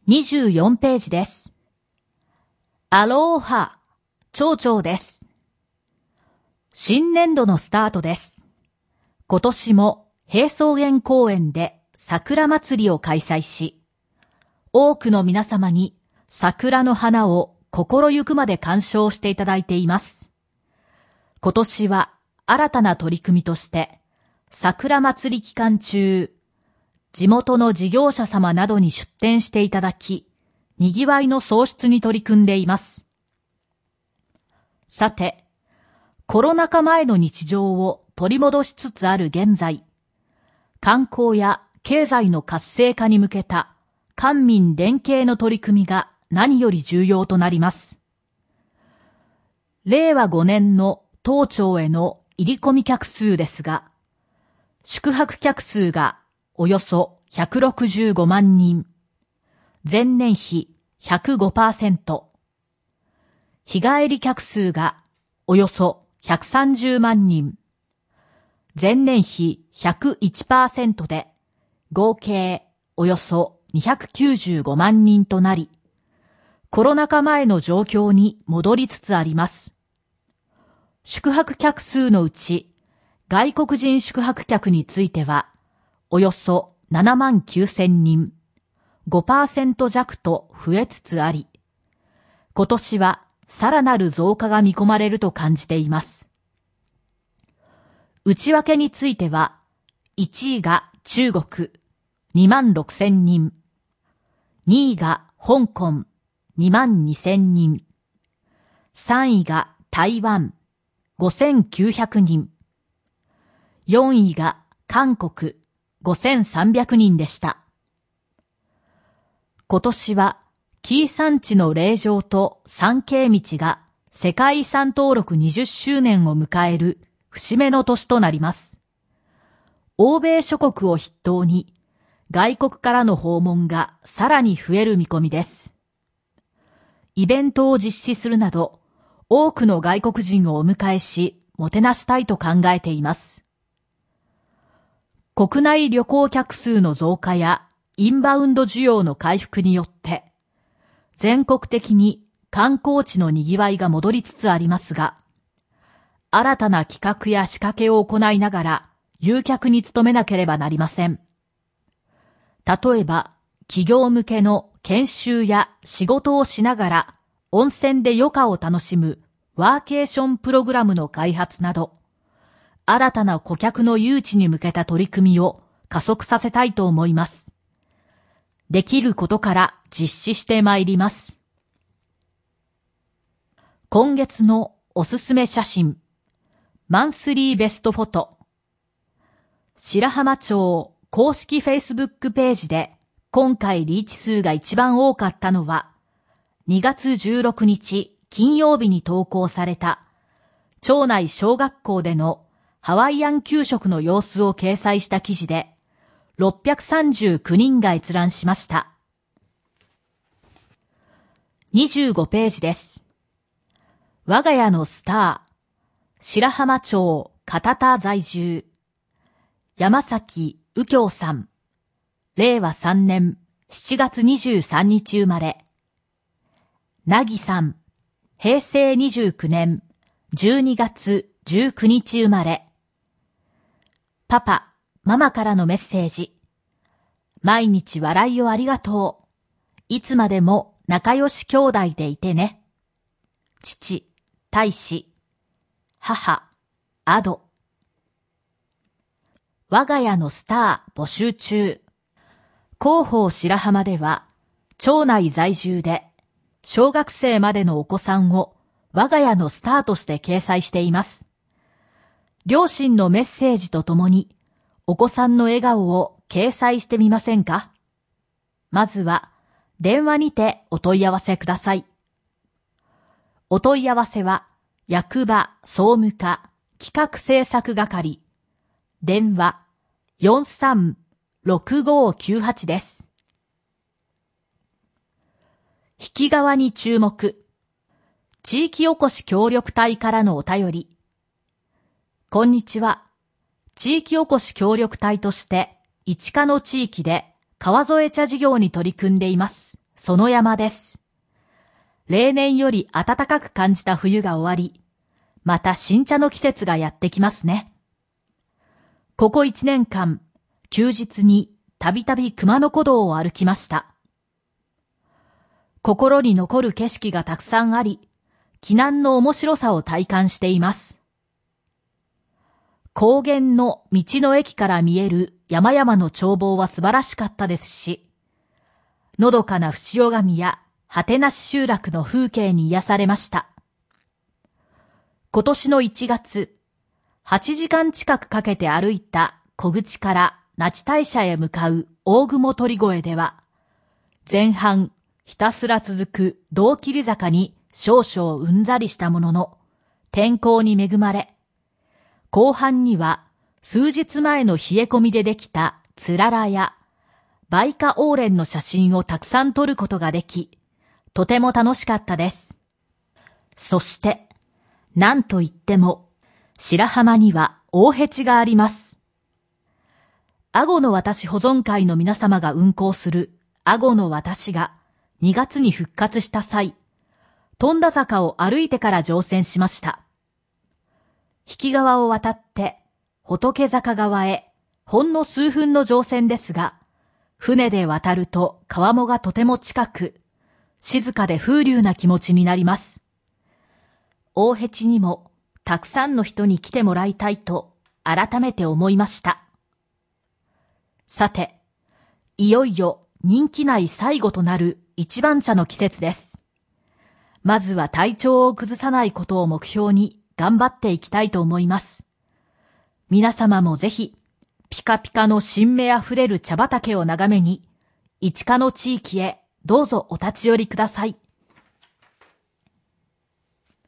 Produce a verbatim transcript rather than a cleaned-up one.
にじゅうよんページです。アローハ、町長です。新年度のスタートです。今年も平草原公園で桜祭りを開催し、多くの皆様に桜の花を心ゆくまで鑑賞していただいています。今年は新たな取り組みとして、桜祭り期間中、地元の事業者様などに出店していただき、にぎわいの創出に取り組んでいます。さて、コロナ禍前の日常を取り戻しつつある現在、観光や経済の活性化に向けた官民連携の取り組みが何より重要となります。れいわごねんの当庁への入り込み客数ですが、宿泊客数がおよそひゃくろくじゅうごまんにん、前年比 ひゃくごパーセント、日帰り客数がおよそひゃくさんじゅうまんにん、前年比 ひゃくいちパーセント で合計およそにひゃくきゅうじゅうごまんにんとなり、コロナ禍前の状況に戻りつつあります。宿泊客数のうち、外国人宿泊客については、およそななまんきゅうせんにん、ごパーセント 弱と増えつつあり、今年はさらなる増加が見込まれると感じています。内訳については、いちいが中国、にまんろくせんにん、にいが香港、にまんにせんにん、さんいが台湾、ごせんきゅうひゃくにん、よんいが韓国、ごせんさんびゃくにんでした。今年は、紀伊山地の霊場と参詣道が世界遺産登録にじゅっしゅうねんを迎える節目の年となります。欧米諸国を筆頭に、外国からの訪問がさらに増える見込みです。イベントを実施するなど、多くの外国人をお迎えし、もてなしたいと考えています。国内旅行客数の増加やインバウンド需要の回復によって、全国的に観光地の賑わいが戻りつつありますが、新たな企画や仕掛けを行いながら誘客に努めなければなりません。例えば、企業向けの研修や仕事をしながら温泉で余暇を楽しむワーケーションプログラムの開発など、新たな顧客の誘致に向けた取り組みを加速させたいと思います。できることから実施してまいります。今月のおすすめ写真、マンスリーベストフォト。白浜町公式フェイスブックページで今回リーチ数が一番多かったのは、にがつじゅうろくにち金曜日に投稿された町内小学校でのハワイアン給食の様子を掲載した記事で、ろっぴゃくさんじゅうきゅうにんが閲覧しました。にじゅうごページです。我が家のスター、白浜町片田在住、山崎右京さん、れいわさんねんしちがつにじゅうさんにち生まれ、なぎさん、へいせいにじゅうきゅうねんじゅうにがつじゅうくにち生まれ、パパ、ママからのメッセージ。毎日笑いをありがとう。いつまでも仲良し兄弟でいてね。父、大使。母、アド。我が家のスター募集中。広報白浜では、町内在住で、小学生までのお子さんを我が家のスターとして掲載しています。両親のメッセージとともに、お子さんの笑顔を掲載してみませんか？まずは、電話にてお問い合わせください。お問い合わせは、役場総務課企画制作係、電話 よんさんろくごきゅうはち です。引き側に注目。地域おこし協力隊からのお便り。こんにちは。地域おこし協力隊として、市川の地域で川添茶事業に取り組んでいます。 園山です。例年より暖かく感じた冬が終わり、また新茶の季節がやってきますね。ここ一年間、休日にたびたび熊野古道を歩きました。心に残る景色がたくさんあり、奇南の面白さを体感しています。高原の道の駅から見える山々の眺望は素晴らしかったですし、のどかな伏尾神や果てなし集落の風景に癒されました。今年のいちがつ、はちじかん近くかけて歩いた小口から那智大社へ向かう大雲鳥越では、前半ひたすら続く道切坂に少々うんざりしたものの、天候に恵まれ、後半には数日前の冷え込みでできたつららや梅花オーレンの写真をたくさん撮ることができ、とても楽しかったです。そして、なんといっても、白浜には大へちがあります。阿児の渡し保存会の皆様が運行する阿児の渡しがにがつに復活した際、富田坂を歩いてから乗船しました。引き川を渡って仏坂側へほんの数分の乗船ですが、船で渡ると川面がとても近く、静かで風流な気持ちになります。大へちにもたくさんの人に来てもらいたいと改めて思いました。さて、いよいよ任期内最後となる一番茶の季節です。まずは体調を崩さないことを目標に頑張っていきたいと思います。皆様もぜひ、ピカピカの新芽あふれる茶畑を眺めに、市川の地域へどうぞお立ち寄りください。